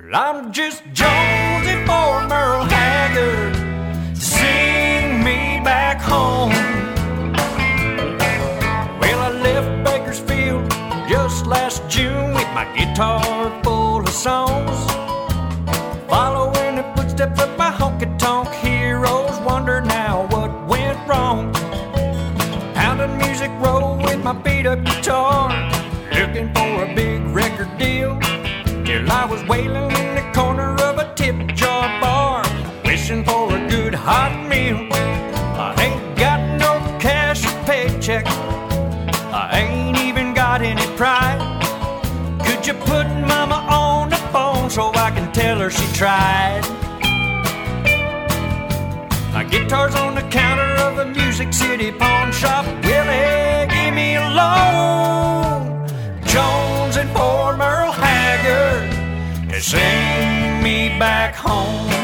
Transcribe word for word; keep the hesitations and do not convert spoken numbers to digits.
I'm just jonesing for Merle Haggard to sing me back home. Well, I left Bakersfield just last June with my guitar full of songs, following the footsteps of my honky-tonk heroes. Wonder now what went wrong. Pounding music roll with my beat-up guitar, looking for a big record deal, till I was wailing in the corner of a tip jar bar, wishing for a good hot meal. I ain't got no cash or paycheck, I ain't even got any pride. Could you put mama on the phone so I can tell her she tried? My guitar's on the counter of a Music City pawn shop. Willie, give me a loan. Jones and poor Merle Haggard to sing me back home.